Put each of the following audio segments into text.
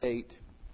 8.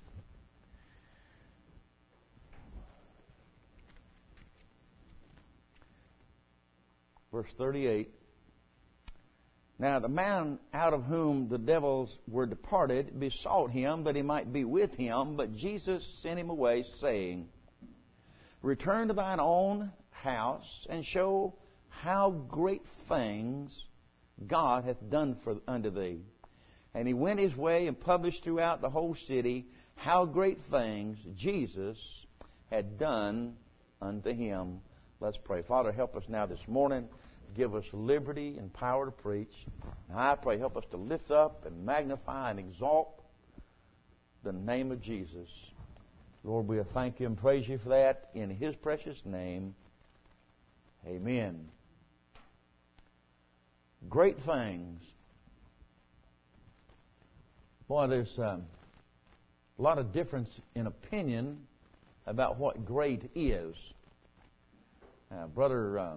Verse 38. Now the man out of whom the devils were departed besought him that he might be with him, but Jesus sent him away, saying, Return to thine own house, and show how great things God hath done unto thee. And he went his way and published throughout the whole city how great things Jesus had done unto him. Let's pray. Father, help us now this morning. Give us liberty and power to preach. And I pray, help us to lift up and magnify and exalt the name of Jesus. Lord, we thank you and praise you for that in His precious name. Amen. Great things. Boy, there's a lot of difference in opinion about what great is. Brother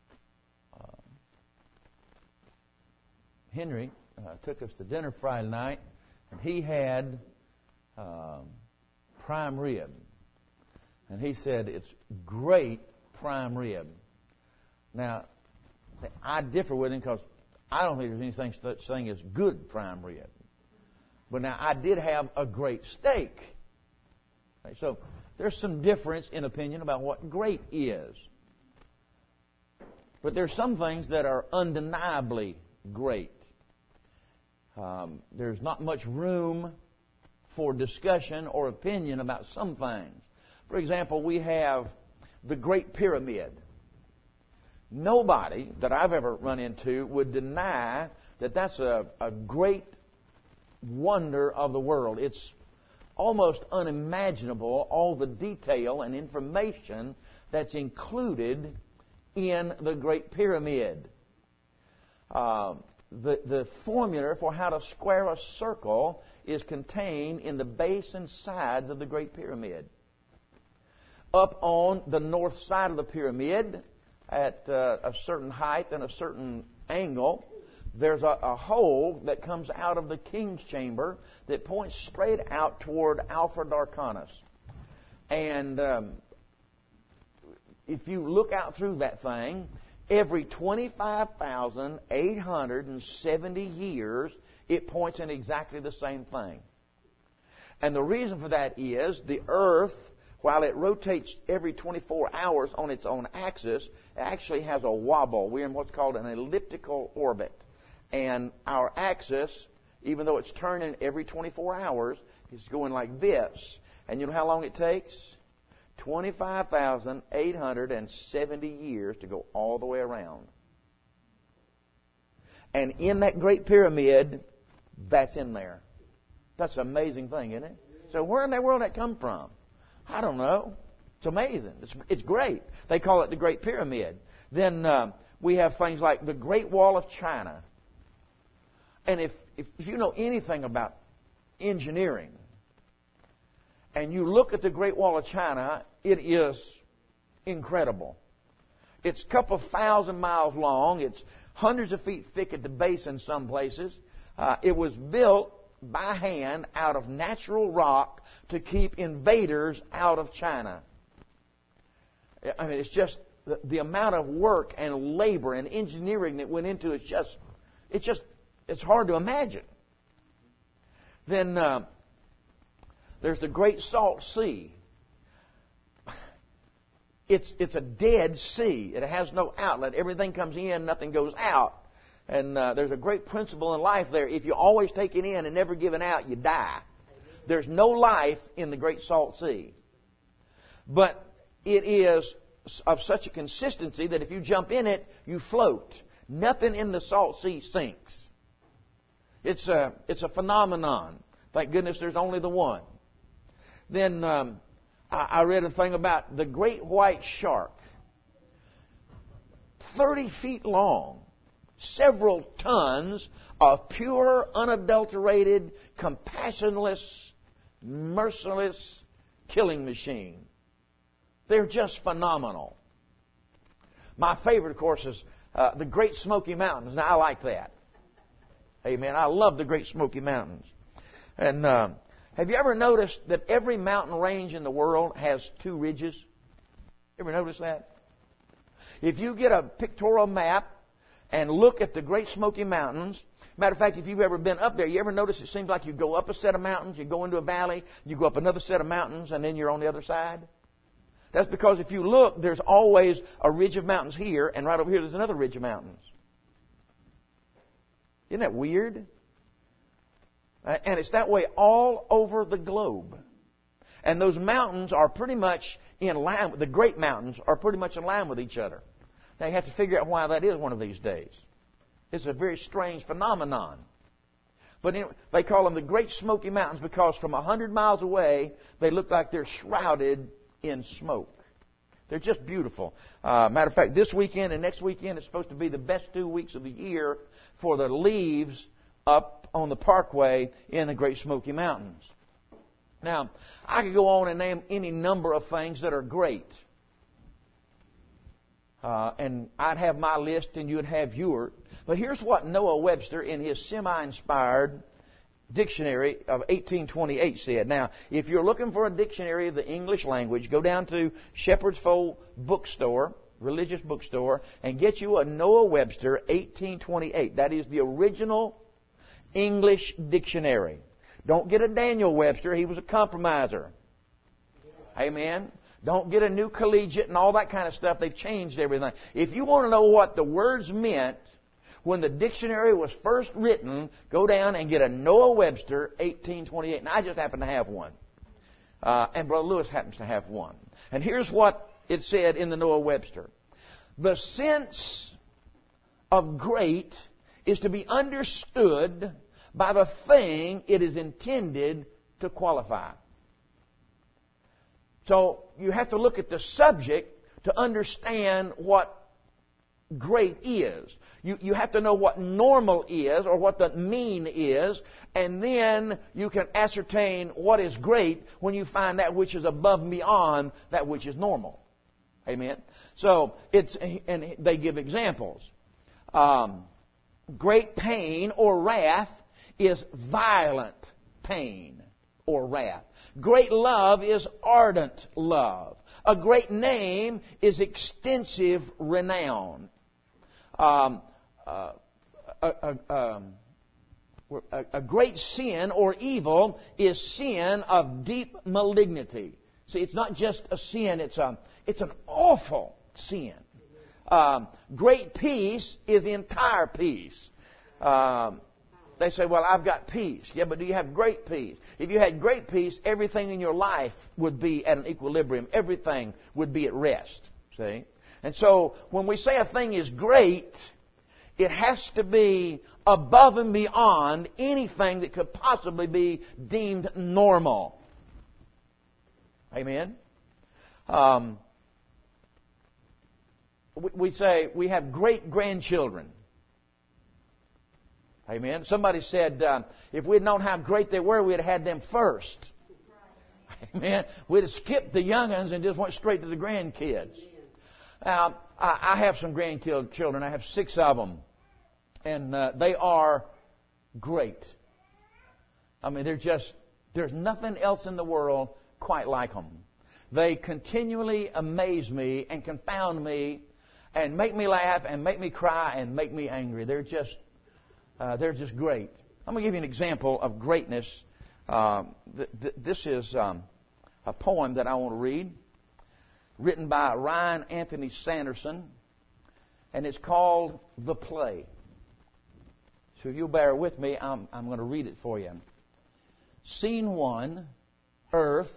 Henry took us to dinner Friday night, and he had prime rib. And he said it's great prime rib. Now, I differ with him because I don't think there's anything such thing as good prime rib. But now, I did have a great steak. Okay, so there's some difference in opinion about what great is. But there's some things that are undeniably great. There's not much room for discussion or opinion about some things. For example, we have the Great Pyramid. Nobody that I've ever run into would deny that that's a great wonder of the world. It's almost unimaginable, all the detail and information that's included in the Great Pyramid. The formula for how to square a circle is contained in the base and sides of the Great Pyramid. Up on the north side of the pyramid, at a certain height and a certain angle, there's a hole that comes out of the king's chamber that points straight out toward Alpha Draconis. And if you look out through that thing, every 25,870 years, it points in exactly the same thing. And the reason for that is the Earth, while it rotates every 24 hours on its own axis, actually has a wobble. We're in what's called an elliptical orbit. And our axis, even though it's turning every 24 hours, is going like this. And you know how long it takes? 25,870 years to go all the way around. And in that Great Pyramid, that's in there. That's an amazing thing, isn't it? So where in the world did that come from? I don't know. It's amazing. It's great. They call it the Great Pyramid. Then we have things like the Great Wall of China. And if you know anything about engineering, and you look at the Great Wall of China, it is incredible. It's a couple of thousand miles long. It's hundreds of feet thick at the base in some places. It was built by hand out of natural rock to keep invaders out of China. I mean, it's just the amount of work and labor and engineering that went into it. It's hard to imagine. Then there's the Great Salt Sea. It's a dead sea. It has no outlet. Everything comes in, nothing goes out. And there's a great principle in life there. If you always take it in and never give it out, you die. There's no life in the Great Salt Sea. But it is of such a consistency that if you jump in it, you float. Nothing in the Salt Sea sinks. It's a phenomenon. Thank goodness there's only the one. Then I read a thing about the great white shark. 30 feet long. Several tons of pure, unadulterated, compassionless, merciless killing machine. They're just phenomenal. My favorite, of course, is the Great Smoky Mountains. Now, I like that. Amen. I love the Great Smoky Mountains. And Have you ever noticed that every mountain range in the world has two ridges? Ever notice that? If you get a pictorial map and look at the Great Smoky Mountains, matter of fact, if you've ever been up there, you ever notice it seems like you go up a set of mountains, you go into a valley, you go up another set of mountains, and then you're on the other side? That's because if you look, there's always a ridge of mountains here, and right over here there's another ridge of mountains. Isn't that weird? And it's that way all over the globe. And those mountains are pretty much in line, the great mountains are pretty much in line with each other. Now you have to figure out why that is one of these days. It's a very strange phenomenon. But they call them the Great Smoky Mountains because from 100 miles away, they look like they're shrouded in smoke. They're just beautiful. Matter of fact, this weekend and next weekend is supposed to be the best 2 weeks of the year for the leaves up on the parkway in the Great Smoky Mountains. Now, I could go on and name any number of things that are great. And I'd have my list and you'd have yours. But here's what Noah Webster in his semi-inspired dictionary of 1828 said. Now, if you're looking for a dictionary of the English language, go down to Shepherd's Fold bookstore, religious bookstore, and get you a Noah Webster 1828. That is the original English dictionary. Don't get a Daniel Webster. He was a compromiser. Amen. Don't get a New Collegiate and all that kind of stuff. They've changed everything. If you want to know what the words meant when the dictionary was first written, go down and get a Noah Webster 1828. And I just happen to have one. And Brother Lewis happens to have one. And here's what it said in the Noah Webster. The sense of great is to be understood by the thing it is intended to qualify. So you have to look at the subject to understand what great is. You have to know what normal is or what the mean is, and then you can ascertain what is great when you find that which is above and beyond that which is normal. Amen. So and they give examples. Great pain or wrath is violent pain or wrath. Great love is ardent love. A great name is extensive renown. A great sin or evil is sin of deep malignity. See, it's not just a sin, it's an awful sin. Great peace is entire peace. They say, well, I've got peace. Yeah, but do you have great peace? If you had great peace, everything in your life would be at an equilibrium. Everything would be at rest. See? And so, when we say a thing is great, it has to be above and beyond anything that could possibly be deemed normal. Amen? We say we have great grandchildren. Amen. Somebody said if we'd known how great they were, we'd have had them first. Amen. We'd have skipped the young'uns and just went straight to the grandkids. Now, I have some grandchildren. I have 6 of them. And they are great. I mean, there's nothing else in the world quite like them. They continually amaze me and confound me and make me laugh and make me cry and make me angry. They're just great. I'm going to give you an example of greatness. This is a poem that I want to read, written by Ryan Anthony Sanderson, and it's called The Play. So if you'll bear with me, I'm going to read it for you. Scene 1, Earth,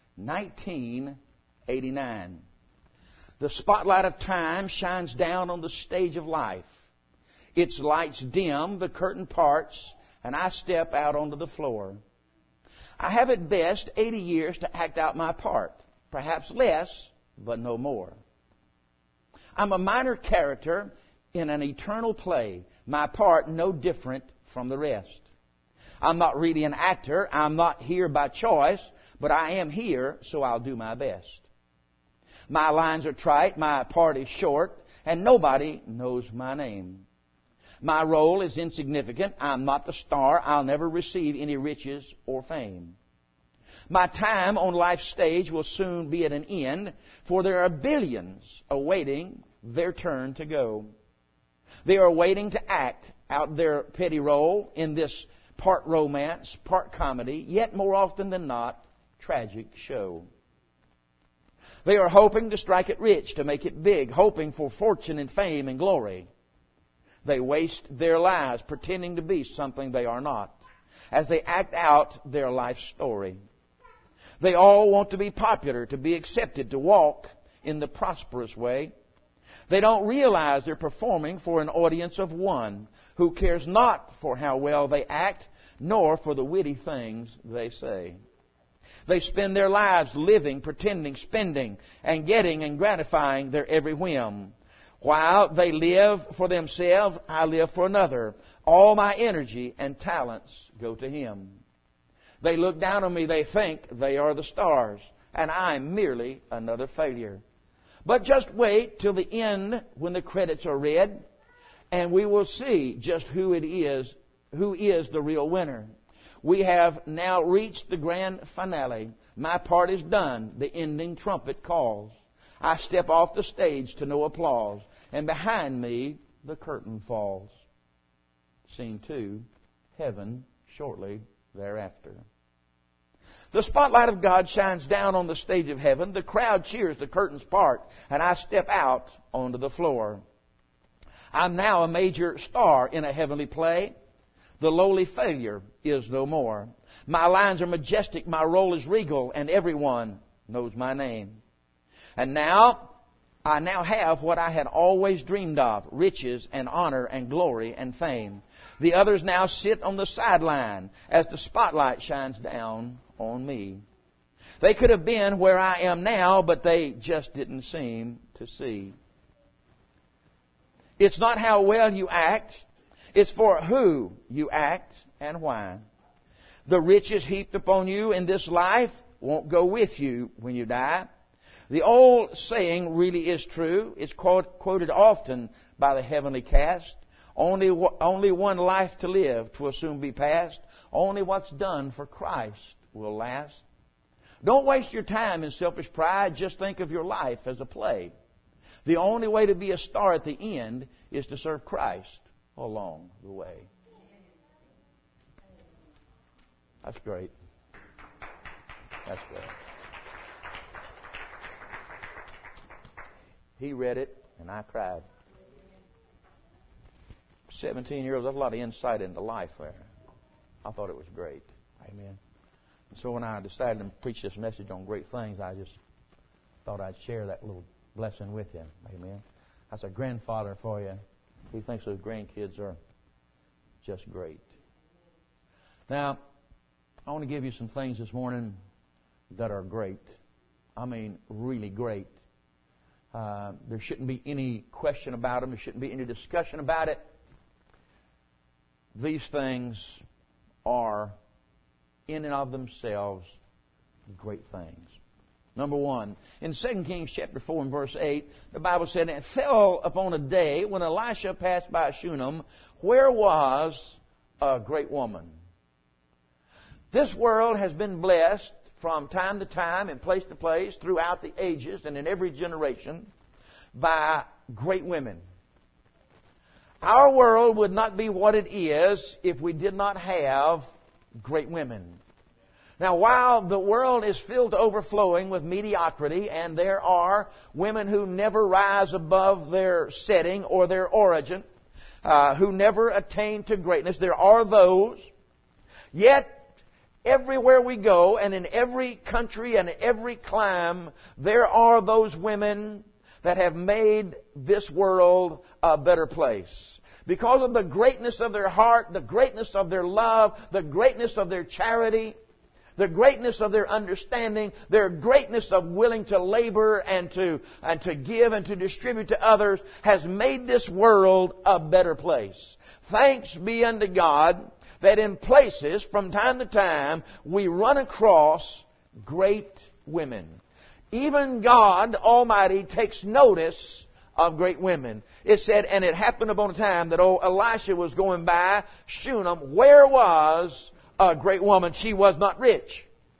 1989. The spotlight of time shines down on the stage of life. Its lights dim, the curtain parts, and I step out onto the floor. I have at best 80 years to act out my part. Perhaps less, but no more. I'm a minor character in an eternal play. My part no different from the rest. I'm not really an actor. I'm not here by choice, but I am here, so I'll do my best. My lines are trite, my part is short, and nobody knows my name. My role is insignificant. I'm not the star. I'll never receive any riches or fame. My time on life's stage will soon be at an end, for there are billions awaiting their turn to go. They are waiting to act out their petty role in this part romance, part comedy, yet more often than not, tragic show. They are hoping to strike it rich, to make it big, hoping for fortune and fame and glory. They waste their lives pretending to be something they are not, as they act out their life story. They all want to be popular, to be accepted, to walk in the prosperous way. They don't realize they're performing for an audience of one who cares not for how well they act, nor for the witty things they say. They spend their lives living, pretending, spending, and getting and gratifying their every whim. While they live for themselves, I live for another. All my energy and talents go to Him. They look down on me, they think they are the stars, and I'm merely another failure. But just wait till the end when the credits are read, and we will see just who is the real winner. We have now reached the grand finale. My part is done. The ending trumpet calls. I step off the stage to no applause, and behind me the curtain falls. Scene 2, heaven shortly thereafter. The spotlight of God shines down on the stage of heaven. The crowd cheers, the curtains part, and I step out onto the floor. I'm now a major star in a heavenly play. The lowly failure is no more. My lines are majestic, my role is regal, and everyone knows my name. And now, I now have what I had always dreamed of, riches and honor and glory and fame. The others now sit on the sideline as the spotlight shines down on me. They could have been where I am now, but they just didn't seem to see. It's not how well you act, it's for who you act and why. The riches heaped upon you in this life won't go with you when you die. The old saying really is true. It's quoted often by the heavenly caste. Only one life to live, 'twill soon be past. Only what's done for Christ will last. Don't waste your time in selfish pride. Just think of your life as a play. The only way to be a star at the end is to serve Christ along the way. That's great. That's great. He read it, and I cried. 17 years, that's a lot of insight into life there. I thought it was great. Amen. And so when I decided to preach this message on great things, I just thought I'd share that little blessing with you. Amen. That's a grandfather for you. He thinks those grandkids are just great. Now, I want to give you some things this morning that are great. I mean, really great. There shouldn't be any question about them. There shouldn't be any discussion about it. These things are, in and of themselves, great things. Number one, in 2 Kings chapter 4 and verse 8, the Bible said, "It fell upon a day when Elisha passed by Shunem, where was a great woman." This world has been blessed from time to time and place to place throughout the ages and in every generation by great women. Our world would not be what it is if we did not have great women. Now, while the world is filled to overflowing with mediocrity, and there are women who never rise above their setting or their origin, who never attain to greatness, there are those. Yet, everywhere we go, and in every country and every clime, there are those women that have made this world a better place. Because of the greatness of their heart, the greatness of their love, the greatness of their charity, the greatness of their understanding, their greatness of willing to labor and to give and to distribute to others has made this world a better place. Thanks be unto God that in places, from time to time, we run across great women. Even God Almighty takes notice of great women. It said, "And it happened upon a time that old Elisha was going by Shunem, where was a great woman. She was not rich.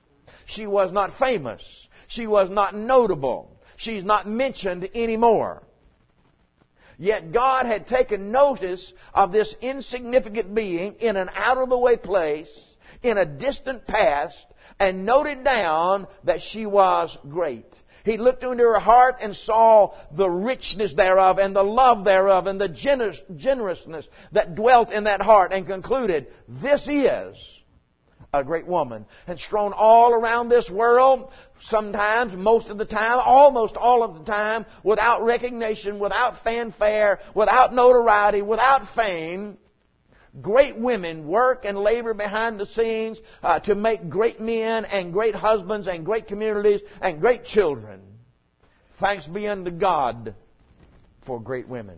She was not famous. She was not notable. She's not mentioned anymore. Yet God had taken notice of this insignificant being in an out-of-the-way place, in a distant past, and noted down that she was great. He looked into her heart and saw the richness thereof and the love thereof and the generousness that dwelt in that heart, and concluded, this is a great woman. And strewn all around this world, sometimes, most of the time, almost all of the time, without recognition, without fanfare, without notoriety, without fame, great women work and labor behind the scenes to make great men and great husbands and great communities and great children. Thanks be unto God for great women.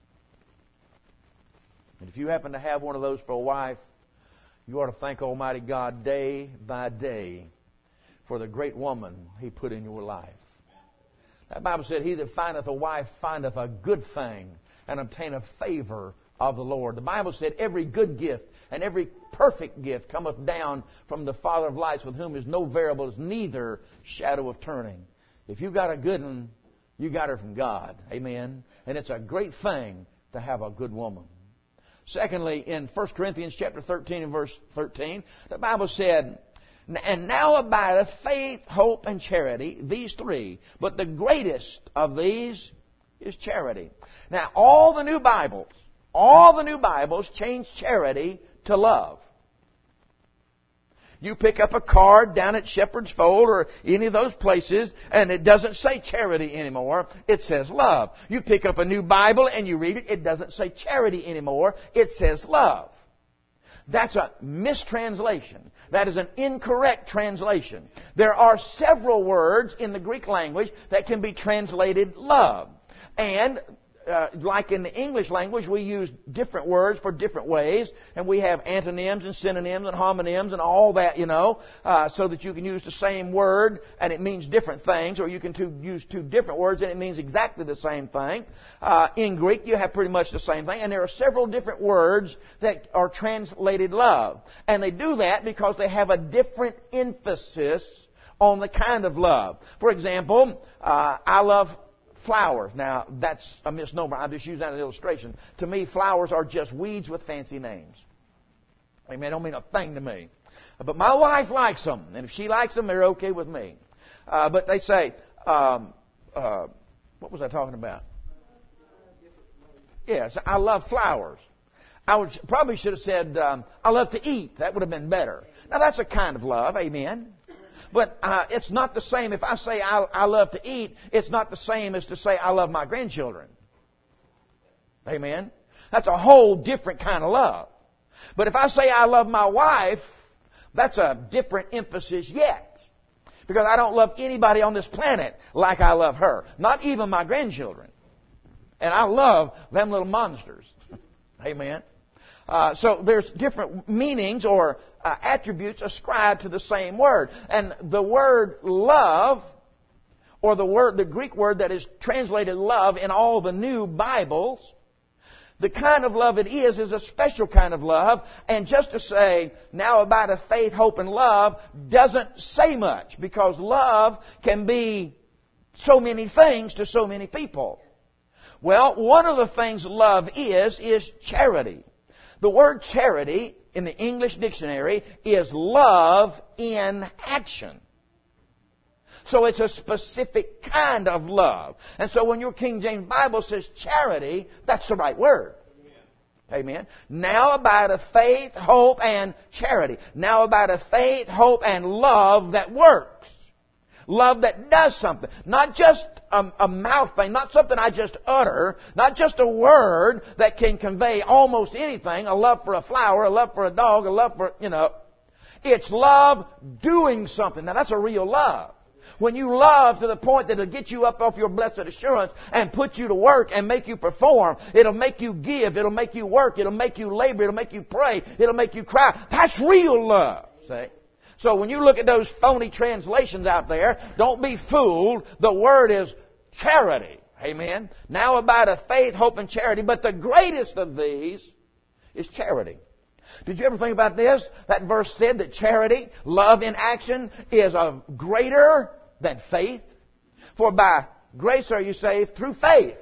And if you happen to have one of those for a wife, you ought to thank Almighty God day by day for the great woman He put in your life. That Bible said, he that findeth a wife findeth a good thing and obtaineth favor of the Lord. The Bible said every good gift and every perfect gift cometh down from the Father of lights, with whom is no variable, neither shadow of turning. If you got a good one, you got her from God. Amen. And it's a great thing to have a good woman. Secondly, in 1 Corinthians chapter 13 and verse 13, the Bible said, and now abideth faith, hope, and charity, these three. But the greatest of these is charity. Now, all the new Bibles change charity to love. You pick up a card down at Shepherd's Fold or any of those places, and it doesn't say charity anymore. It says love. You pick up a new Bible and you read it. It doesn't say charity anymore. It says love. That's a mistranslation. That is an incorrect translation. There are several words in the Greek language that can be translated love. And like in the English language, we use different words for different ways, and we have antonyms and synonyms and homonyms and all that, so that you can use the same word and it means different things, or you can use two different words and it means exactly the same thing. In Greek, you have pretty much the same thing, and there are several different words that are translated love. And they do that because they have a different emphasis on the kind of love. For example, I love flowers. Now, that's a misnomer. I just use that as an illustration. To me, flowers are just weeds with fancy names. Amen. They don't mean a thing to me. But my wife likes them. And if she likes them, they're okay with me. But they say, what was I talking about? Yes, I love flowers. Probably should have said, I love to eat. That would have been better. Now, that's a kind of love. Amen. But it's not the same. If I say I love to eat, it's not the same as to say I love my grandchildren. Amen? That's a whole different kind of love. But if I say I love my wife, that's a different emphasis yet. Because I don't love anybody on this planet like I love her. Not even my grandchildren. And I love them little monsters. Amen? So there's different meanings or attributes ascribed to the same word. And the word love, or the Greek word that is translated love in all the new Bibles, the kind of love it is a special kind of love. And just to say, now abideth faith, hope, and love doesn't say much, because love can be so many things to so many people. Well, one of the things love is charity. The word charity in the English dictionary is love in action. So it's a specific kind of love. And so when your King James Bible says charity, that's the right word. Amen. Now abideth faith, hope, and charity. Now abideth faith, hope, and love that works. Love that does something. Not just a mouth thing, not something I just utter, not just a word that can convey almost anything, a love for a flower, a love for a dog, a love for, It's love doing something. Now that's a real love. When you love to the point that it'll get you up off your blessed assurance and put you to work and make you perform, it'll make you give, it'll make you work, it'll make you labor, it'll make you pray, it'll make you cry. That's real love. See? So when you look at those phony translations out there, don't be fooled. The word is charity. Amen. Now abideth faith, hope, and charity. But the greatest of these is charity. Did you ever think about this? That verse said that charity, love in action, is greater than faith. For by grace are you saved through faith.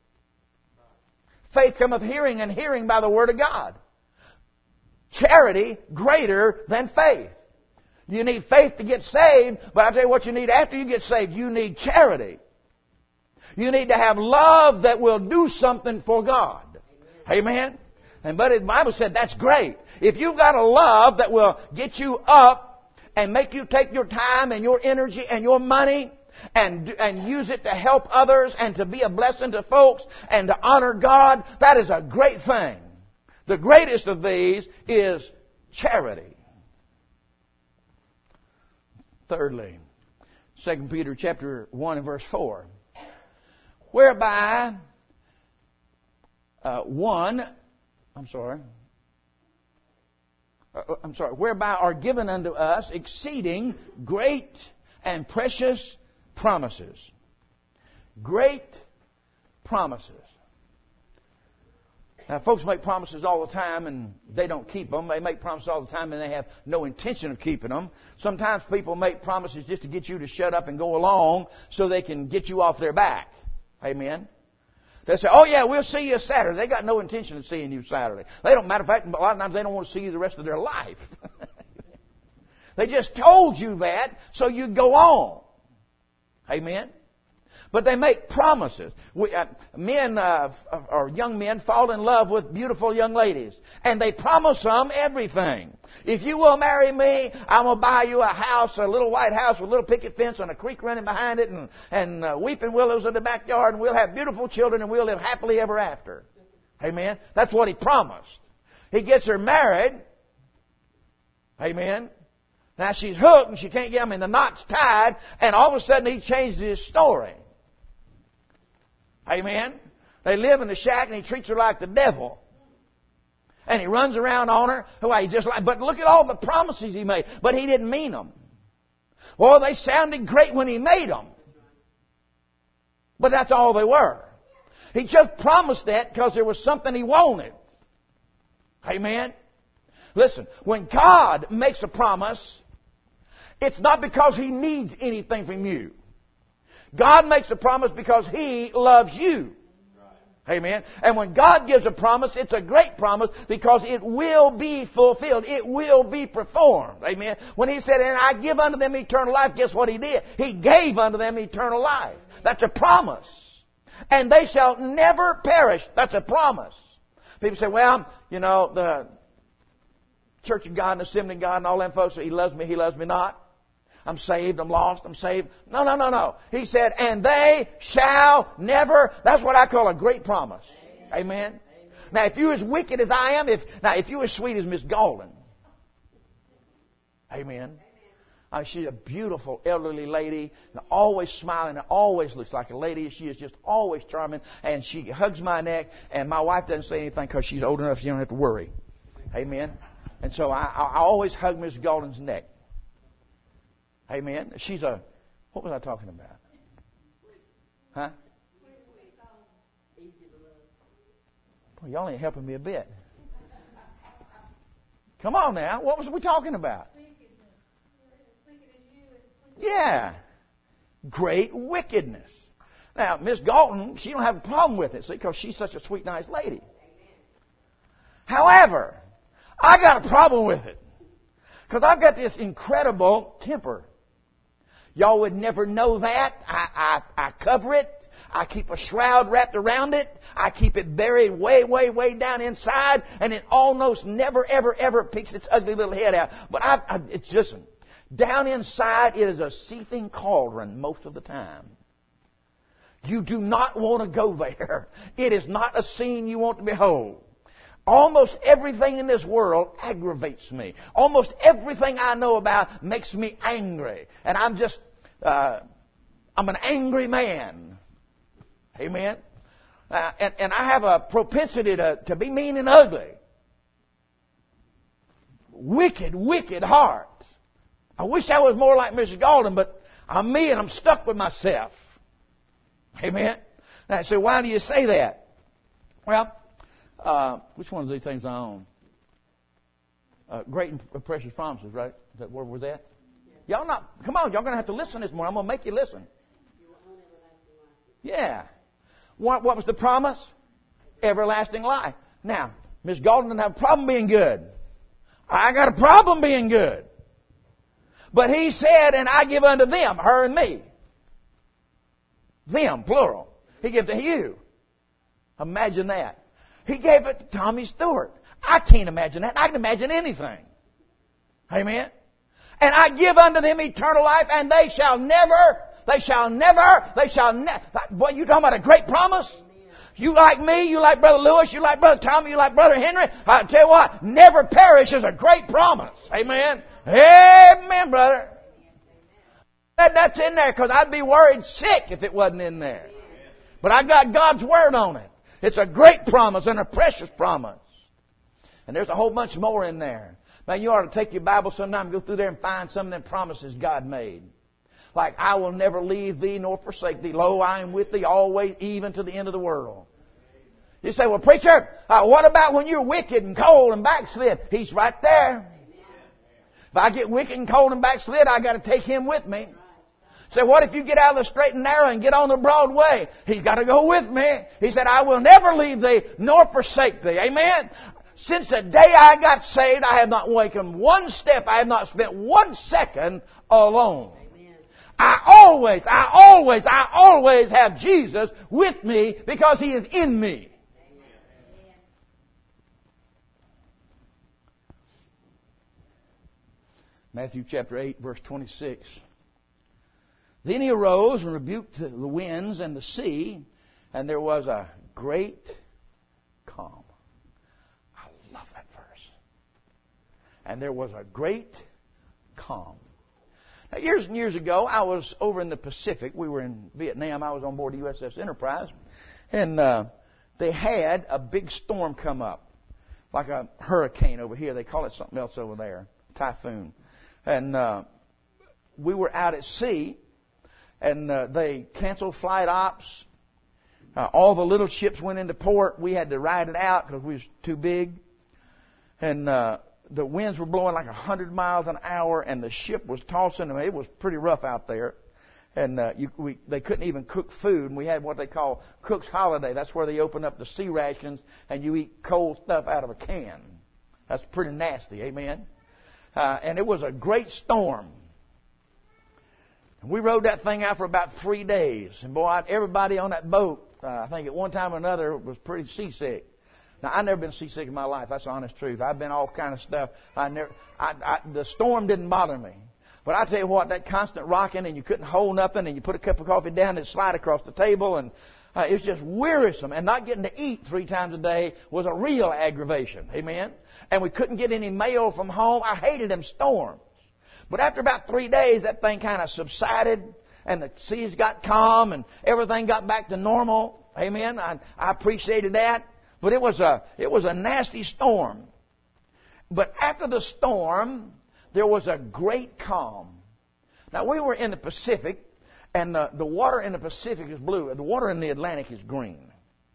Faith cometh hearing, and hearing by the word of God. Charity greater than faith. You need faith to get saved, but I'll tell you what you need after you get saved. You need charity. You need to have love that will do something for God. Amen? And but the Bible said that's great. If you've got a love that will get you up and make you take your time and your energy and your money and use it to help others and to be a blessing to folks and to honor God, that is a great thing. The greatest of these is charity. Thirdly, 2 Peter chapter 1 and verse 4. Whereby whereby are given unto us exceeding great and precious promises. Great promises. Now, folks make promises all the time and they don't keep them. They make promises all the time and they have no intention of keeping them. Sometimes people make promises just to get you to shut up and go along so they can get you off their back. Amen. They say, oh yeah, we'll see you Saturday. They got no intention of seeing you Saturday. They don't, matter of fact, a lot of times they don't want to see you the rest of their life. They just told you that so you go on. Amen. But they make promises. Men or young men fall in love with beautiful young ladies. And they promise them everything. If you will marry me, I'm going to buy you a house, a little white house with a little picket fence and a creek running behind it and weeping willows in the backyard. And we'll have beautiful children and we'll live happily ever after. Amen. That's what he promised. He gets her married. Amen. Now she's hooked and she can't get, the knot's tied. And all of a sudden he changed his story. Amen. They live in the shack and he treats her like the devil. And he runs around on her. But look at all the promises he made. But he didn't mean them. Well, they sounded great when he made them. But that's all they were. He just promised that because there was something he wanted. Amen. Listen, when God makes a promise, it's not because he needs anything from you. God makes a promise because he loves you. Amen. And when God gives a promise, it's a great promise because it will be fulfilled. It will be performed. Amen. When he said, and I give unto them eternal life, guess what he did? He gave unto them eternal life. That's a promise. And they shall never perish. That's a promise. People say, well, the Church of God and Assembly of God and all them folks, he loves me not. I'm saved, I'm lost, I'm saved. No. He said, and they shall never. That's what I call a great promise. Amen. Now, if you're as wicked as I am, if you're as sweet as Miss Golden. Amen. She's a beautiful elderly lady, and always smiling, and always looks like a lady. She is just always charming, and she hugs my neck, and my wife doesn't say anything because she's old enough she don't have to worry. Amen. And so I always hug Miss Golden's neck. Amen. What was I talking about? Huh? Well, y'all ain't helping me a bit. Come on now. What was we talking about? Yeah. Great wickedness. Now, Miss Galton, she don't have a problem with it, see, because she's such a sweet, nice lady. However, I got a problem with it. Because I've got this incredible temper. Y'all would never know that. I cover it. I keep a shroud wrapped around it. I keep it buried way, way, way down inside. And it almost never, ever, ever peeks its ugly little head out. But listen, down inside it is a seething cauldron most of the time. You do not want to go there. It is not a scene you want to behold. Almost everything in this world aggravates me. Almost everything I know about makes me angry. And I'm an angry man. Amen? And I have a propensity to be mean and ugly. Wicked, wicked heart. I wish I was more like Mrs. Golden, but I'm me and I'm stuck with myself. Amen? And I say, why do you say that? Well, which one of these things I own? Great and precious promises, right? Where was that? Y'all not, come on, y'all going to have to listen this morning. I'm going to make you listen. Yeah. What was the promise? Everlasting life. Now, Miss Golden doesn't have a problem being good. I got a problem being good. But he said, and I give unto them, her and me. Them, plural. He gave it to you. Imagine that. He gave it to Tommy Stewart. I can't imagine that. I can imagine anything. Amen. And I give unto them eternal life, and they shall never. Boy, you talking about a great promise? You like me, you like Brother Lewis, you like Brother Tommy, you like Brother Henry. I tell you what, never perish is a great promise. Amen. Amen, brother. That's in there because I'd be worried sick if it wasn't in there. But I got God's Word on it. It's a great promise and a precious promise. And there's a whole bunch more in there. Man, you ought to take your Bible sometime and go through there and find some of them promises God made. Like, I will never leave thee nor forsake thee. Lo, I am with thee always, even to the end of the world. You say, well, preacher, what about when you're wicked and cold and backslid? He's right there. If I get wicked and cold and backslid, I got to take Him with me. So what if you get out of the straight and narrow and get on the broad way? He's got to go with me. He said, I will never leave thee nor forsake thee. Amen. Since the day I got saved, I have not wakened one step. I have not spent 1 second alone. I always have Jesus with me because He is in me. Matthew chapter 8, verse 26. Then He arose and rebuked the winds and the sea, and there was a great calm. I love that verse. And there was a great calm. Now, years and years ago, I was over in the Pacific. We were in Vietnam. I was on board the USS Enterprise. And they had a big storm come up, like a hurricane over here. They call it something else over there, typhoon. And we were out at sea, and they canceled flight ops. All the little ships went into port. We had to ride it out because we was too big. And the winds were blowing like 100 miles an hour, and the ship was tossing. I mean, it was pretty rough out there. And they couldn't even cook food. And we had what they call Cook's Holiday. That's where they open up the sea rations, and you eat cold stuff out of a can. That's pretty nasty, amen? And it was a great storm. And we rode that thing out for about 3 days. And boy, everybody on that boat, I think at one time or another, was pretty seasick. Now, I've never been seasick in my life. That's the honest truth. I've been all kind of stuff. The storm didn't bother me. But I tell you what, that constant rocking, and you couldn't hold nothing, and you put a cup of coffee down and it'd slide across the table, and it was just wearisome. And not getting to eat 3 times a day was a real aggravation. Amen? And we couldn't get any mail from home. I hated them storms. But after about 3 days, that thing kind of subsided, and the seas got calm, and everything got back to normal. Amen? I appreciated that. But it was a nasty storm. But after the storm, there was a great calm. Now, we were in the Pacific, and the water in the Pacific is blue. The water in the Atlantic is green.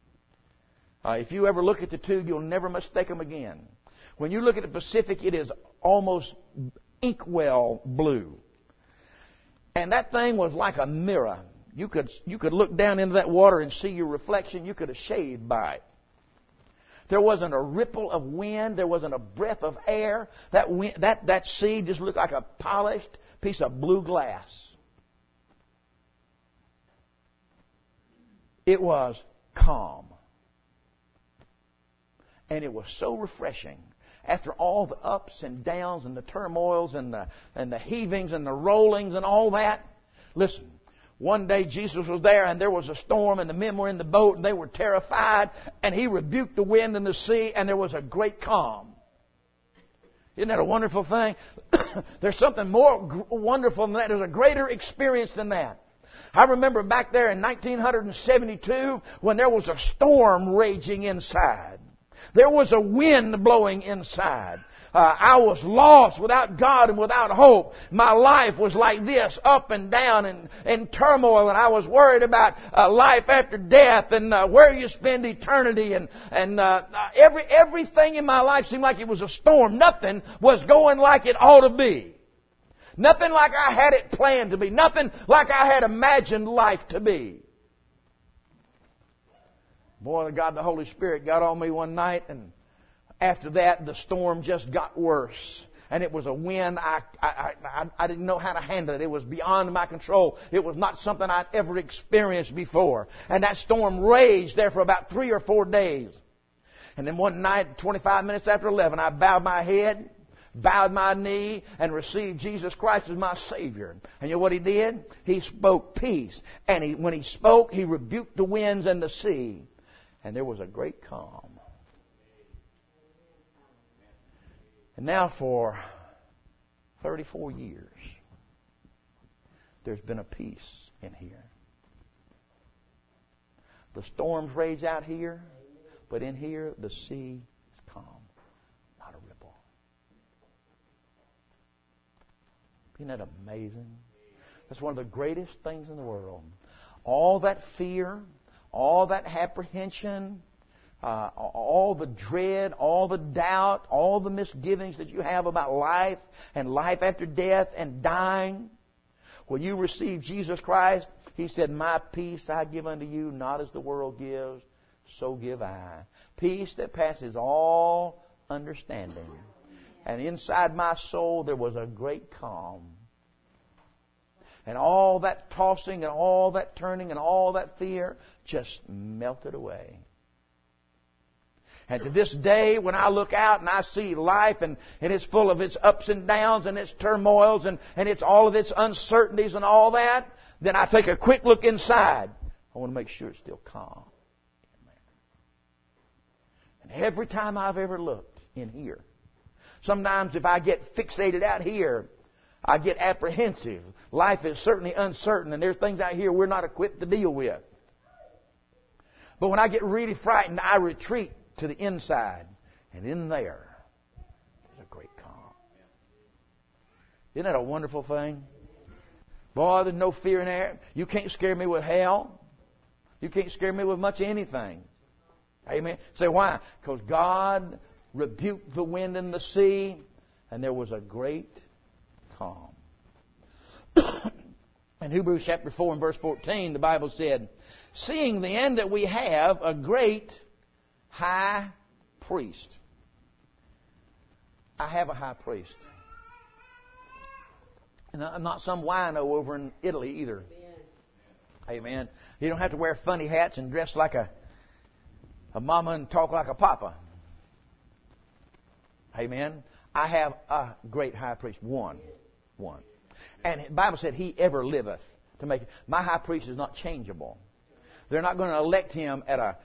If you ever look at the two, you'll never mistake them again. When you look at the Pacific, it is almost inkwell blue. And that thing was like a mirror. You could look down into that water and see your reflection. You could have shaved by it. There wasn't a ripple of wind. There wasn't a breath of air. That sea just looked like a polished piece of blue glass. It was calm. And it was so refreshing. After all the ups and downs and the turmoils and the heavings and the rollings and all that. Listen. One day Jesus was there and there was a storm and the men were in the boat and they were terrified, and He rebuked the wind and the sea and there was a great calm. Isn't that a wonderful thing? There's something more wonderful than that. There's a greater experience than that. I remember back there in 1972 when there was a storm raging inside. There was a wind blowing inside. I was lost without God and without hope. My life was like this, up and down and in turmoil, and I was worried about life after death and where you spend eternity, and everything in my life seemed like it was a storm. Nothing was going like it ought to be. Nothing like I had it planned to be. Nothing like I had imagined life to be. Boy, God, the Holy Spirit got on me one night, and after that, the storm just got worse. And it was a wind I didn't know how to handle it. It was beyond my control. It was not something I'd ever experienced before. And that storm raged there for about 3 or 4 days. And then one night, 25 minutes after 11, I bowed my head, bowed my knee, and received Jesus Christ as my Savior. And you know what He did? He spoke peace. And when He spoke, He rebuked the winds and the sea. And there was a great calm. And now for 34 years, there's been a peace in here. The storms rage out here, but in here the sea is calm, not a ripple. Isn't that amazing? That's one of the greatest things in the world. All that fear, all that apprehension, all the dread, all the doubt, all the misgivings that you have about life and life after death and dying. When you receive Jesus Christ, He said, "My peace I give unto you, not as the world gives, so give I." Peace that passes all understanding. And inside my soul there was a great calm. And all that tossing and all that turning and all that fear just melted away. And to this day, when I look out and I see life and it's full of its ups and downs and its turmoils and it's all of its uncertainties and all that, then I take a quick look inside. I want to make sure it's still calm. And every time I've ever looked in here, sometimes if I get fixated out here, I get apprehensive. Life is certainly uncertain, and there's things out here we're not equipped to deal with. But when I get really frightened, I retreat to the inside. And in there's a great calm. Isn't that a wonderful thing? Boy, there's no fear in there. You can't scare me with hell. You can't scare me with much of anything. Amen. Say, why? Because God rebuked the wind and the sea, and there was a great calm. In Hebrews chapter 4 and verse 14, the Bible said, "Seeing then that we have a great high priest." I have a high priest. And I'm not some wino over in Italy either. Amen. You don't have to wear funny hats and dress like a mama and talk like a papa. Amen. I have a great high priest. One. And the Bible said, "He ever liveth to make it." My high priest is not changeable. They're not going to elect him at a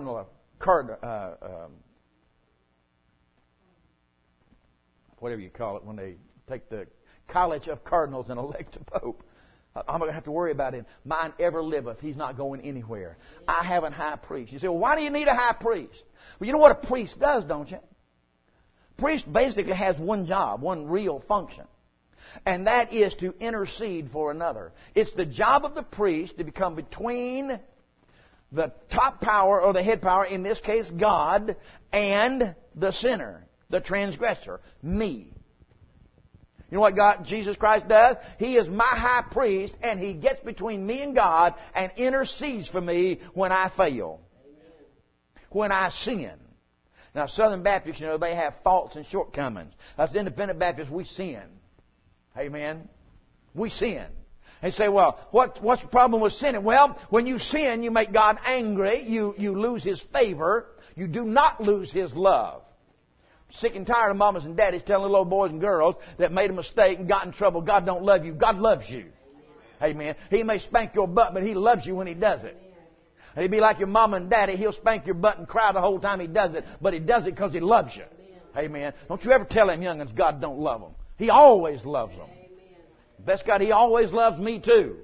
whatever you call it, when they take the College of Cardinals and elect a pope. I'm not going to have to worry about him. Mine ever liveth. He's not going anywhere. I have a high priest. You say, "Well, why do you need a high priest?" Well, you know what a priest does, don't you? Priest basically has one job, one real function. And that is to intercede for another. It's the job of the priest to become between the top power or the head power, in this case God, and the sinner, the transgressor, me. You know what Jesus Christ does? He is my high priest, and He gets between me and God and intercedes for me when I fail. Amen. When I sin. Now, Southern Baptists, you know, they have faults and shortcomings. Us Independent Baptists, we sin. Amen? We sin. They say, "Well, what's the problem with sinning?" Well, when you sin, you make God angry. You lose His favor. You do not lose His love. Sick and tired of mamas and daddies telling little boys and girls that made a mistake and got in trouble, "God don't love you." God loves you. Amen. He may spank your butt, but He loves you when He does it. And He'd be like your mama and daddy. He'll spank your butt and cry the whole time He does it, but He does it because He loves you. Amen. Don't you ever tell them young'uns God don't love them. He always loves them. Bless God, He always loves me too.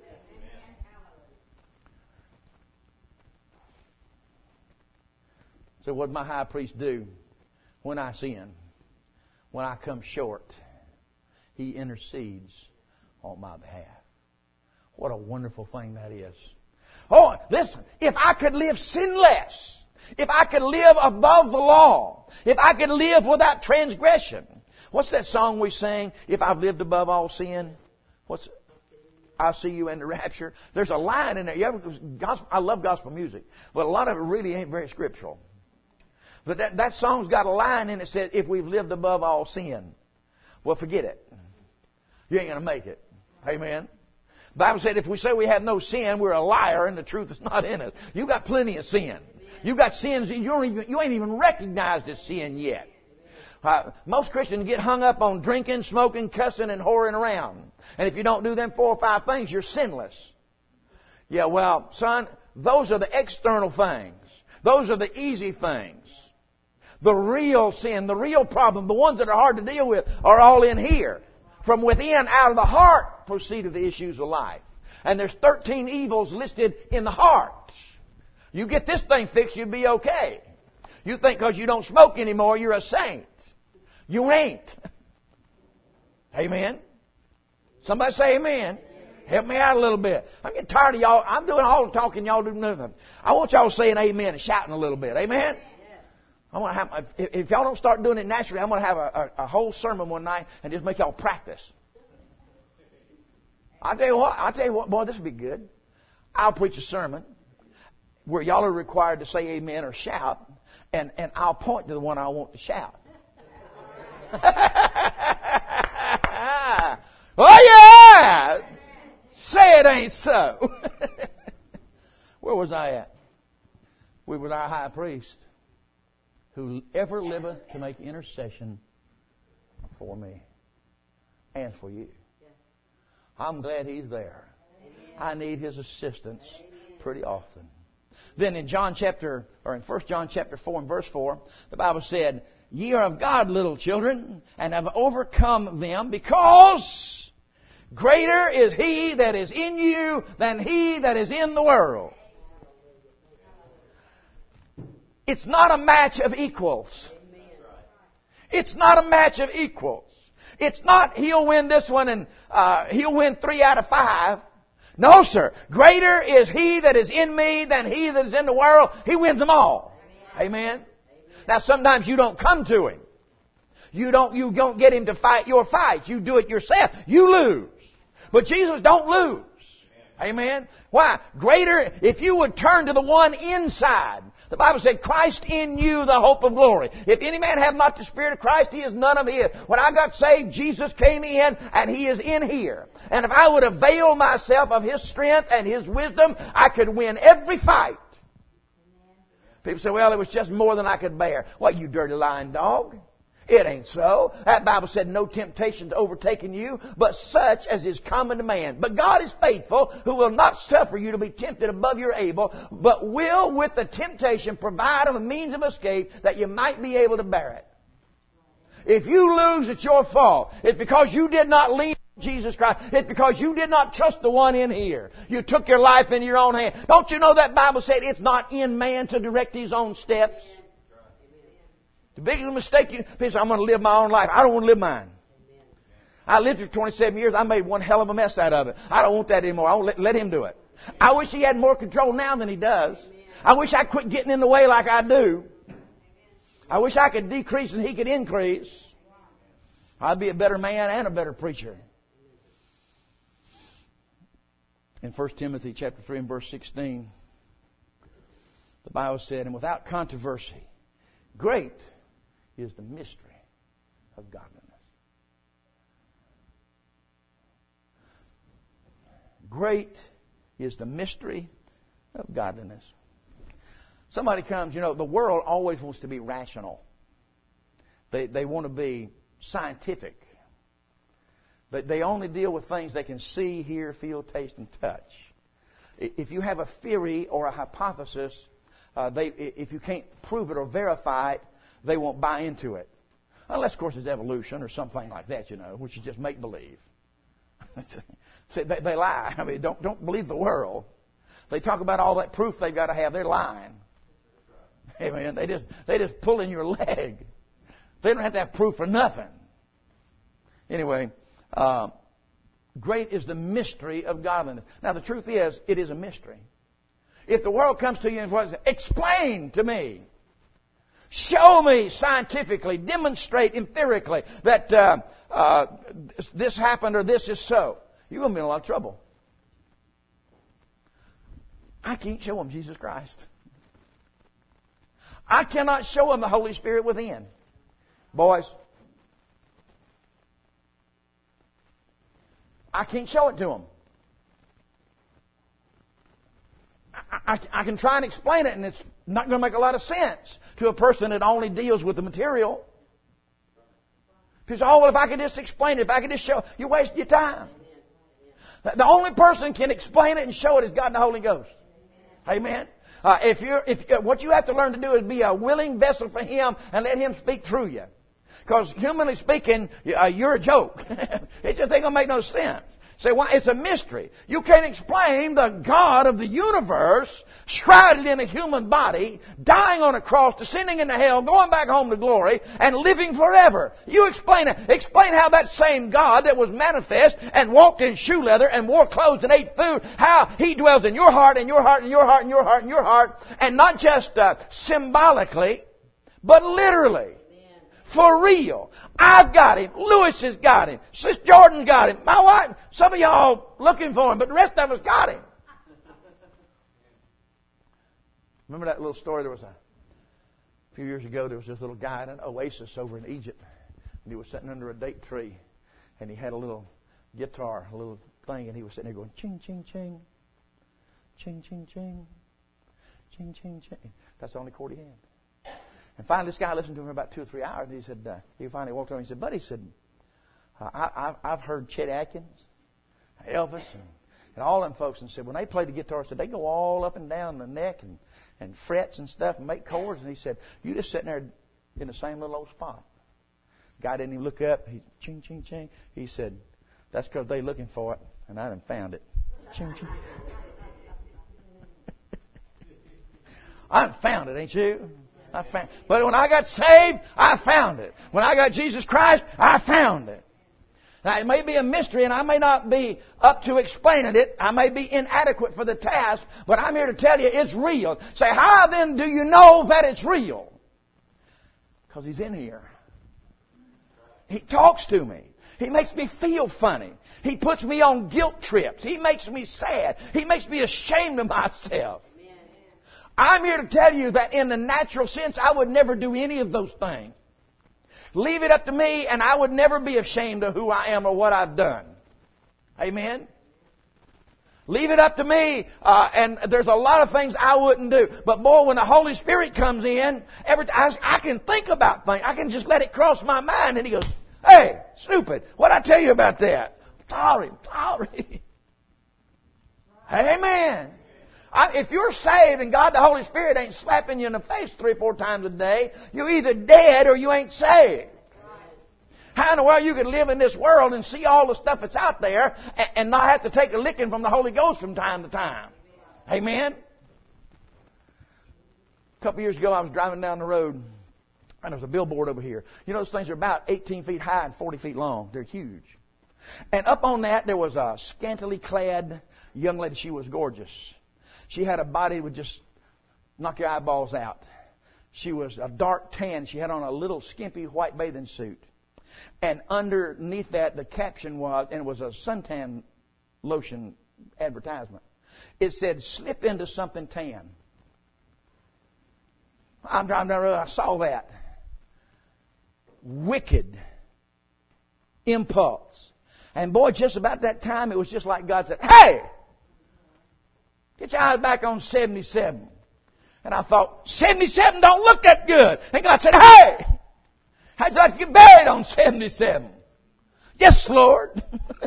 So what did my high priest do when I sin? when I come short, He intercedes on my behalf. What a wonderful thing that is. Oh, listen, if I could live sinless, if I could live above the law, if I could live without transgression. What's that song we sing? If I've lived above all sin, I'll see you in the rapture. There's a line in there. I love gospel music, but a lot of it really ain't very scriptural. But that song's got a line in it that says, if we've lived above all sin. Well, forget it. You ain't going to make it. Amen. The Bible said if we say we have no sin, we're a liar and the truth is not in us. You've got plenty of sin. You've got sins you ain't even recognized as sin yet. Most Christians get hung up on drinking, smoking, cussing, and whoring around. And if you don't do them 4 or 5 things, you're sinless. Yeah, well, son, those are the external things. Those are the easy things. The real sin, the real problem, the ones that are hard to deal with are all in here. From within, out of the heart, proceed the issues of life. And there's 13 evils listed in the heart. You get this thing fixed, you'll be okay. You think because you don't smoke anymore, you're a saint. You ain't. Amen? Somebody say amen. Help me out a little bit. I'm getting tired of y'all. I'm doing all the talking, y'all do nothing. I want y'all saying amen and shouting a little bit. Amen? I'm gonna have, if y'all don't start doing it naturally, I'm going to have a whole sermon one night and just make y'all practice. I'll tell you what, boy, this will be good. I'll preach a sermon where y'all are required to say amen or shout, and I'll point to the one I want to shout. Oh yeah! Say it ain't so. Where was I at? We were our high priest, who ever liveth to make intercession for me and for you. I'm glad He's there. I need His assistance pretty often. Then in 1 John chapter 4 and verse 4, the Bible said, ye are of God, little children, and have overcome them, because greater is He that is in you than he that is in the world. It's not a match of equals. It's not a match of equals. It's not he'll win this one and he'll win 3 out of 5. No, sir. Greater is He that is in me than he that is in the world. He wins them all. Amen. Now sometimes you don't come to Him. You don't get Him to fight your fight. You do it yourself. You lose. But Jesus don't lose. Amen. Why? Greater, if you would turn to the one inside. The Bible said, Christ in you, the hope of glory. If any man have not the Spirit of Christ, he is none of His. When I got saved, Jesus came in, and He is in here. And if I would avail myself of His strength and His wisdom, I could win every fight. People say, well, it was just more than I could bear. Well, you dirty lying dog. It ain't so. That Bible said no temptation's overtaken you, but such as is common to man. But God is faithful, who will not suffer you to be tempted above your able, but will with the temptation provide a means of escape that you might be able to bear it. If you lose, it's your fault. It's because you did not lean on Jesus Christ. It's because you did not trust the one in here. You took your life in your own hand. Don't you know that Bible said it's not in man to direct his own steps? The biggest mistake people say, I'm going to live my own life. I don't want to live mine. I lived for 27 years. I made one hell of a mess out of it. I don't want that anymore. I won't let Him do it. I wish He had more control now than He does. I wish I quit getting in the way like I do. I wish I could decrease and He could increase. I'd be a better man and a better preacher. In 1 Timothy chapter 3 and verse 16, the Bible said, and without controversy, great is the mystery of godliness. Great is the mystery of godliness. Somebody comes, the world always wants to be rational. They want to be scientific. They only deal with things they can see, hear, feel, taste, and touch. If you have a theory or a hypothesis, if you can't prove it or verify it, they won't buy into it. Unless, of course, it's evolution or something like that, which is just make-believe. They lie. I mean, don't believe the world. They talk about all that proof they've got to have. They're lying. Amen. They just pulling your leg. They don't have to have proof for nothing. Anyway, great is the mystery of godliness. Now, the truth is, it is a mystery. If the world comes to you and says, explain to me, show me scientifically, demonstrate empirically that this happened or this is so, you're going to be in a lot of trouble. I can't show them Jesus Christ. I cannot show them the Holy Spirit within. Boys, I can't show it to them. I can try and explain it, and it's not going to make a lot of sense to a person that only deals with the material. Because, oh, well, if I could just explain it, if I could just show, you're wasting your time. The only person can explain it and show it is God and the Holy Ghost. Amen. What you have to learn to do is be a willing vessel for Him and let Him speak through you. Because humanly speaking, you're a joke. It just ain't going to make no sense. Say, why? It's a mystery. You can't explain the God of the universe shrouded in a human body, dying on a cross, descending into hell, going back home to glory, and living forever. You explain it. Explain how that same God that was manifest and walked in shoe leather and wore clothes and ate food, how He dwells in your heart and your heart and your heart and your heart and your heart, and not just symbolically, but literally. For real. I've got Him. Lewis has got Him. Sis Jordan's got Him. My wife, some of y'all looking for Him, but the rest of us got Him. Remember that little story? There was a few years ago, there was this little guy in an oasis over in Egypt. And he was sitting under a date tree. And he had a little guitar, a little thing. And he was sitting there going, ching, ching, ching. Ching, ching, ching. Ching, ching, ching. That's the only chord he had. And finally, this guy listened to him for about 2 or 3 hours. And he said, he finally walked over and he said, buddy, he said, I've heard Chet Atkins, Elvis, and all them folks. And said, when they play the guitar, said they go all up and down the neck and frets and stuff and make chords. And he said, you just sitting there in the same little old spot. Guy didn't even look up. He ching, ching, ching. He said, that's because they looking for it, and I done found it. Ching, ching. I done found it, ain't you? But when I got saved, I found it. When I got Jesus Christ, I found it. Now, it may be a mystery, and I may not be up to explaining it. I may be inadequate for the task, but I'm here to tell you it's real. Say, how then do you know that it's real? Because He's in here. He talks to me. He makes me feel funny. He puts me on guilt trips. He makes me sad. He makes me ashamed of myself. I'm here to tell you that in the natural sense, I would never do any of those things. Leave it up to me, and I would never be ashamed of who I am or what I've done. Amen? Leave it up to me, and there's a lot of things I wouldn't do. But boy, when the Holy Spirit comes in, I can think about things. I can just let it cross my mind, and He goes, hey, stupid, what'd I tell you about that? Sorry. Amen. If you're saved and God the Holy Spirit ain't slapping you in the face 3 or 4 times a day, you're either dead or you ain't saved. How in the world you could live in this world and see all the stuff that's out there and not have to take a licking from the Holy Ghost from time to time? Amen? A couple years ago I was driving down the road and there was a billboard over here. You know, those things are about 18 feet high and 40 feet long. They're huge. And up on that there was a scantily clad young lady. She was gorgeous. She had a body that would just knock your eyeballs out. She was a dark tan. She had on a little skimpy white bathing suit. And underneath that, the caption was, and it was a suntan lotion advertisement. It said, slip into something tan. I'm driving down the road. I saw that. Wicked impulse. And boy, just about that time, it was just like God said, hey! Get your eyes back on 77. And I thought, 77 don't look that good. And God said, hey! How'd you like to get buried on 77? Yes, Lord.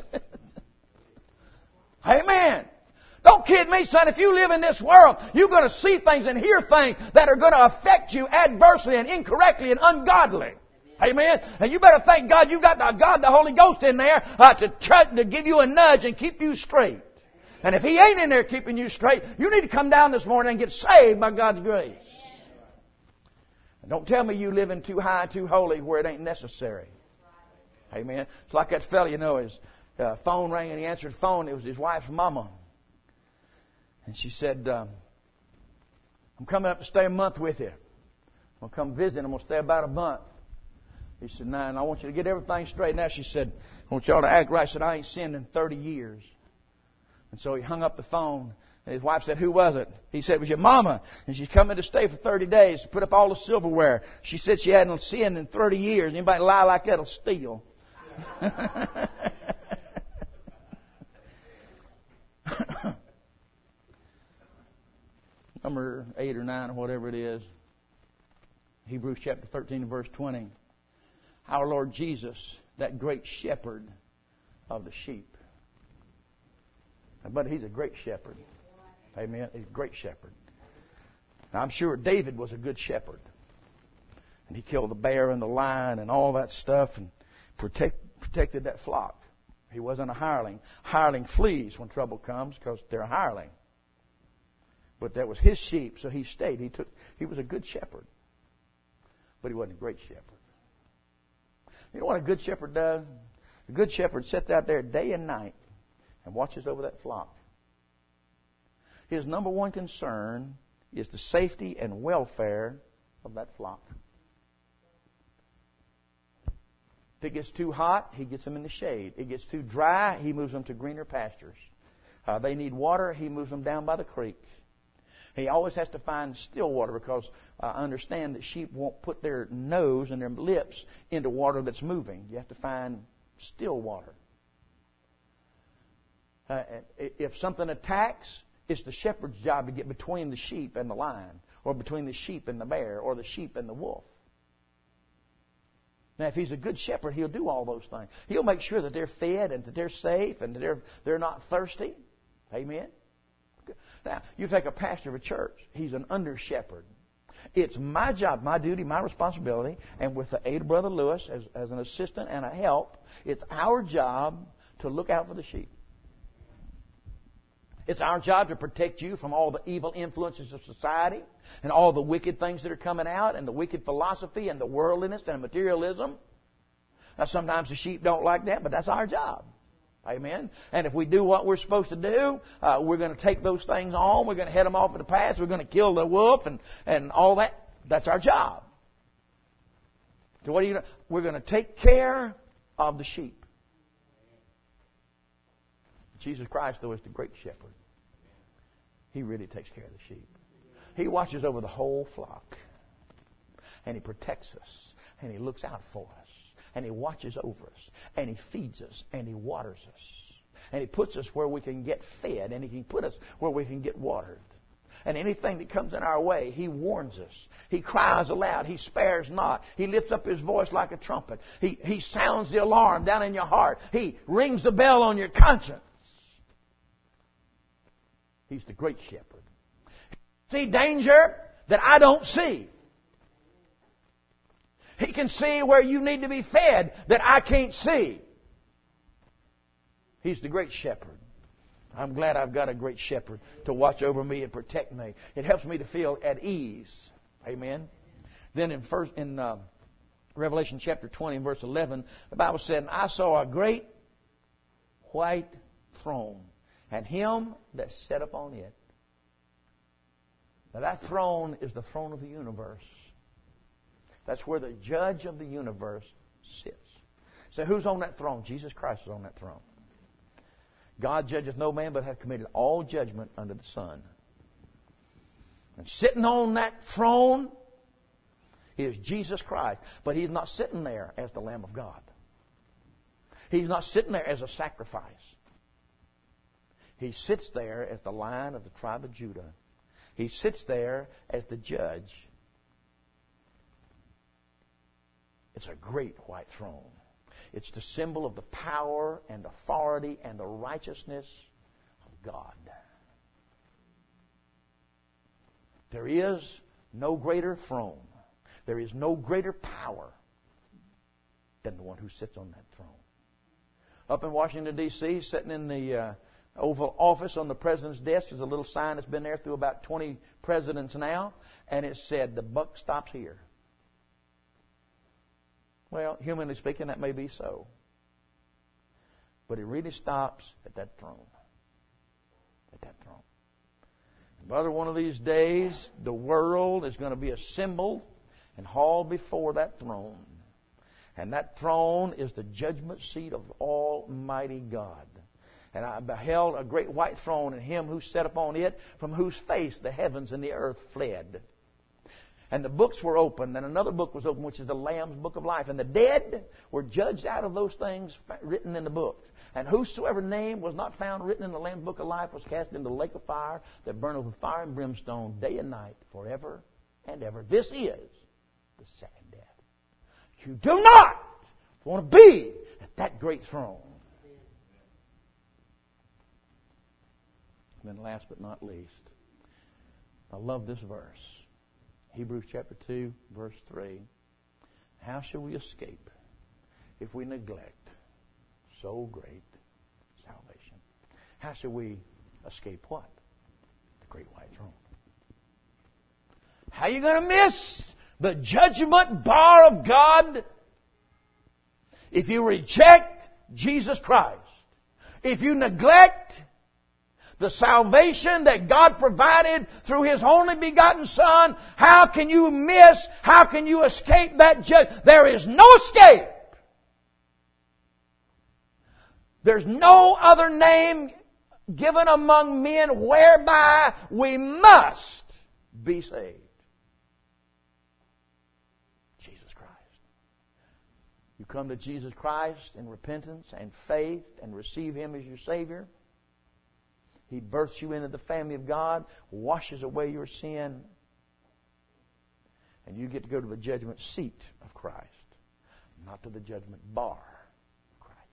Amen. Don't kid me, son. If you live in this world, you're going to see things and hear things that are going to affect you adversely and incorrectly and ungodly. Amen. And you better thank God you got the Holy Ghost in there to try to give you a nudge and keep you straight. And if He ain't in there keeping you straight, you need to come down this morning and get saved by God's grace. And don't tell me you living too high, too holy where it ain't necessary. Amen. It's like that fella, his phone rang and he answered the phone. It was his wife's mama. And she said, I'm coming up to stay a month with you. I'm going to come visit. I'm going to stay about a month. He said, nah, and I want you to get everything straight now. She said, I want y'all to act right. He said, I ain't sinned in 30 years. And so he hung up the phone. And his wife said, who was it? He said, it was your mama. And she's coming to stay for 30 days to put up all the silverware. She said she hadn't sinned in 30 years. Anybody lie like that will steal. Number 8 or 9 or whatever it is. Hebrews chapter 13 and verse 20. Our Lord Jesus, that great shepherd of the sheep. But He's a great shepherd. Amen. He's a great shepherd. Now, I'm sure David was a good shepherd. And he killed the bear and the lion and all that stuff and protected that flock. He wasn't a hireling. Hireling flees when trouble comes because they're a hireling. But that was his sheep, so he stayed. He was a good shepherd. But he wasn't a great shepherd. You know what a good shepherd does? A good shepherd sits out there day and night and watches over that flock. His number one concern is the safety and welfare of that flock. If it gets too hot, he gets them in the shade. It gets too dry, he moves them to greener pastures. They need water, he moves them down by the creek. He always has to find still water because I understand that sheep won't put their nose and their lips into water that's moving. You have to find still water. If something attacks, it's the shepherd's job to get between the sheep and the lion, or between the sheep and the bear, or the sheep and the wolf. Now, if he's a good shepherd, he'll do all those things. He'll make sure that they're fed and that they're safe and that they're not thirsty. Amen. Now, you take a pastor of a church. He's an under shepherd. It's my job, my duty, my responsibility, and with the aid of Brother Lewis as an assistant and a help, it's our job to look out for the sheep. It's our job to protect you from all the evil influences of society and all the wicked things that are coming out and the wicked philosophy and the worldliness and materialism. Now, sometimes the sheep don't like that, but that's our job. Amen. And if we do what we're supposed to do, we're going to take those things on. We're going to head them off at the pass. We're going to kill the wolf and all that. That's our job. So what are you going to? We're going to take care of the sheep. Jesus Christ, though, is the great shepherd. He really takes care of the sheep. He watches over the whole flock. And He protects us. And He looks out for us. And He watches over us. And He feeds us. And He waters us. And He puts us where we can get fed. And He can put us where we can get watered. And anything that comes in our way, He warns us. He cries aloud. He spares not. He lifts up His voice like a trumpet. He sounds the alarm down in your heart. He rings the bell on your conscience. He's the great shepherd. See danger that I don't see. He can see where you need to be fed that I can't see. He's the great shepherd. I'm glad I've got a great shepherd to watch over me and protect me. It helps me to feel at ease. Amen. Then in Revelation chapter 20 and verse 11, the Bible said, and I saw a great white throne, and Him that sat upon it. Now that throne is the throne of the universe. That's where the judge of the universe sits. So who's on that throne? Jesus Christ is on that throne. God judgeth no man, but hath committed all judgment unto the Son. And sitting on that throne is Jesus Christ. But He's not sitting there as the Lamb of God. He's not sitting there as a sacrifice. He sits there as the Lion of the tribe of Judah. He sits there as the judge. It's a great white throne. It's the symbol of the power and authority and the righteousness of God. There is no greater throne. There is no greater power than the one who sits on that throne. Up in Washington, D.C., sitting in the Oval Office on the President's desk is a little sign that's been there through about 20 presidents now, and it said, the buck stops here. Well, humanly speaking, that may be so. But it really stops at that throne. At that throne. And brother, one of these days, the world is going to be assembled and hauled before that throne. And that throne is the judgment seat of Almighty God. And I beheld a great white throne, and him who sat upon it, from whose face the heavens and the earth fled. And the books were opened, and another book was opened, which is the Lamb's book of life. And the dead were judged out of those things written in the book. And whosoever name was not found written in the Lamb's book of life was cast into the lake of fire that burneth with fire and brimstone day and night forever and ever. This is the second death. You do not want to be at that great throne. And then last but not least, I love this verse. Hebrews chapter 2, verse 3. How shall we escape if we neglect so great salvation? How shall we escape what? The great white throne. How are you going to miss the judgment bar of God if you reject Jesus Christ? If you neglect the salvation that God provided through His only begotten Son, how can you escape that judgment? There is no escape. There's no other name given among men whereby we must be saved. Jesus Christ. You come to Jesus Christ in repentance and faith and receive Him as your Savior. He births you into the family of God, washes away your sin, and you get to go to the judgment seat of Christ, not to the judgment bar of Christ.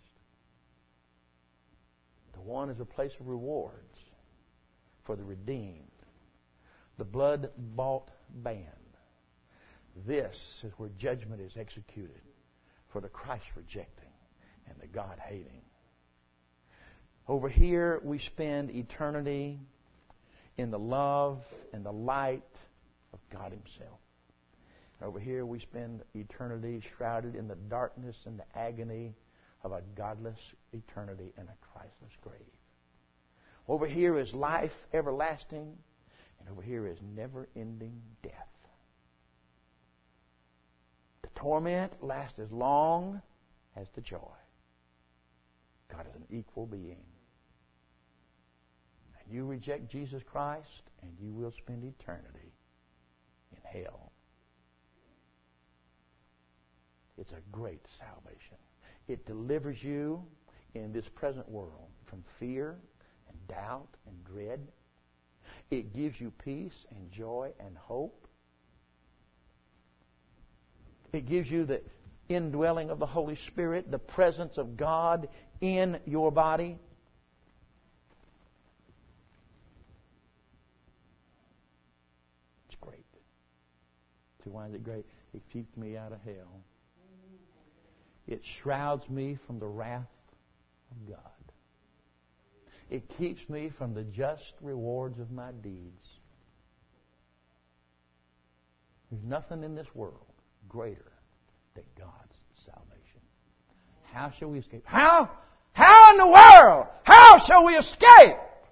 The one is a place of rewards for the redeemed, the blood-bought band. This is where judgment is executed for the Christ-rejecting and the God-hating. Over here, we spend eternity in the love and the light of God Himself. Over here, we spend eternity shrouded in the darkness and the agony of a godless eternity in a Christless grave. Over here is life everlasting, and over here is never-ending death. The torment lasts as long as the joy. God is an equal being. You reject Jesus Christ, and you will spend eternity in hell. It's a great salvation. It delivers you in this present world from fear and doubt and dread. It gives you peace and joy and hope. It gives you the indwelling of the Holy Spirit, the presence of God in your body. Why is it great? It keeps me out of hell. It shrouds me from the wrath of God. It keeps me from the just rewards of my deeds. There's nothing in this world greater than God's salvation. How shall we escape? How in the world? How shall we escape?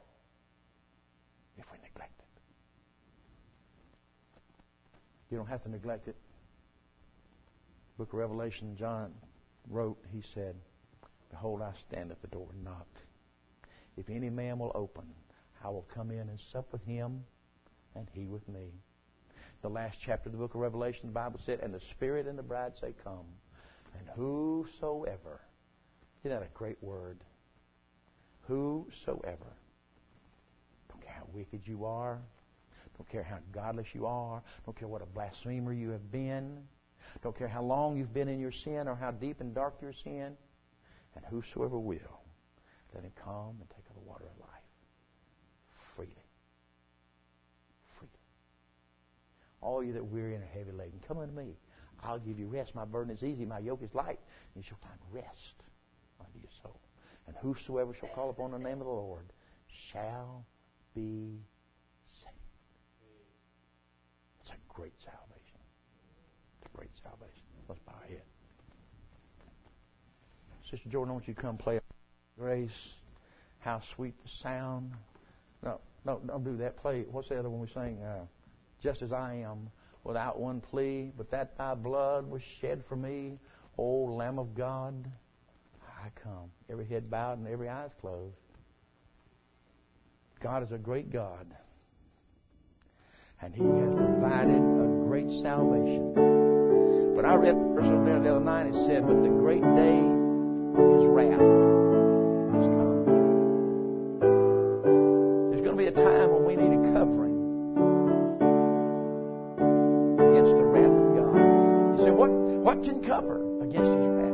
You don't have to neglect it. Book of Revelation, John wrote, he said, Behold, I stand at the door and knock. If any man will open, I will come in and sup with him and he with me. The last chapter of the book of Revelation, the Bible said, And the Spirit and the bride say, Come. And whosoever, isn't that a great word? Whosoever. Don't care how wicked you are. Don't care how godless you are. Don't care what a blasphemer you have been. Don't care how long you've been in your sin or how deep and dark your sin. And whosoever will, let him come and take of the water of life. Freely. Freely. All you that weary and are heavy laden, come unto me. I'll give you rest. My burden is easy. My yoke is light. And you shall find rest unto your soul. And whosoever shall call upon the name of the Lord shall be great salvation. It's a great salvation. Let's bow our head. Sister Jordan, I want you to come play. Grace, how sweet the sound. No, don't do that. Play. What's the other one we sang? Just as I am, without one plea, but that thy blood was shed for me, O Lamb of God, I come. Every head bowed and every eye closed. God is a great God, and He has provided a great salvation. But I read the verse over there the other night. It said, "But the great day of His wrath has come." There's going to be a time when we need a covering against the wrath of God. You say, what can cover against His wrath?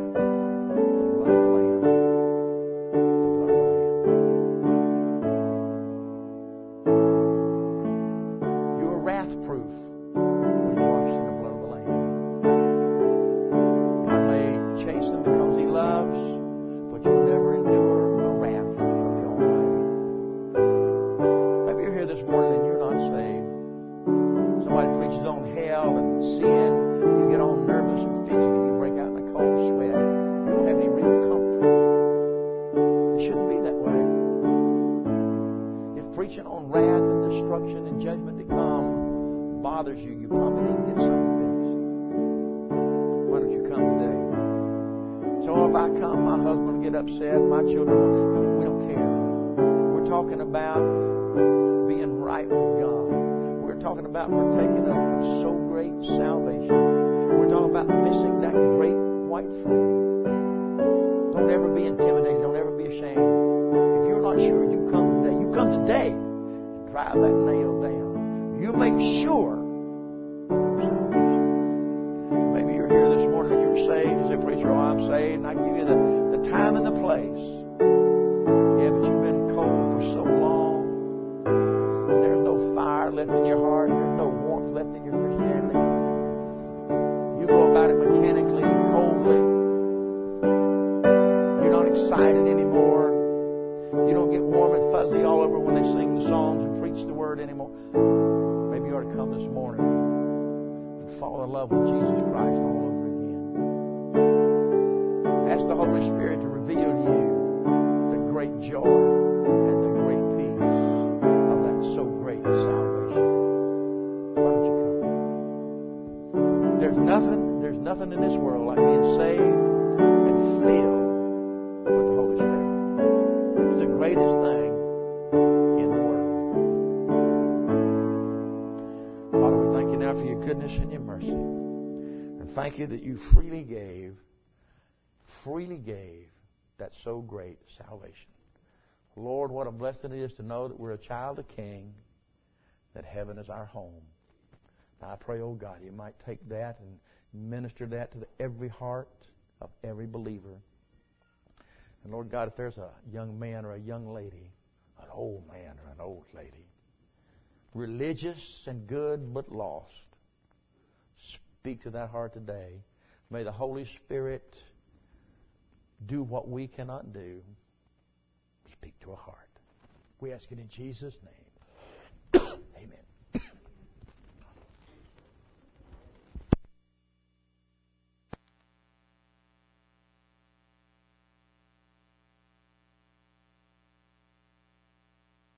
Thank you that you freely gave that so great salvation. Lord, what a blessing it is to know that we're a child of King, that heaven is our home. Now I pray, oh God, you might take that and minister that to every heart of every believer. And Lord God, if there's a young man or a young lady, an old man or an old lady, religious and good but lost, speak to that heart today. May the Holy Spirit do what we cannot do. Speak to a heart. We ask it in Jesus' name. Amen.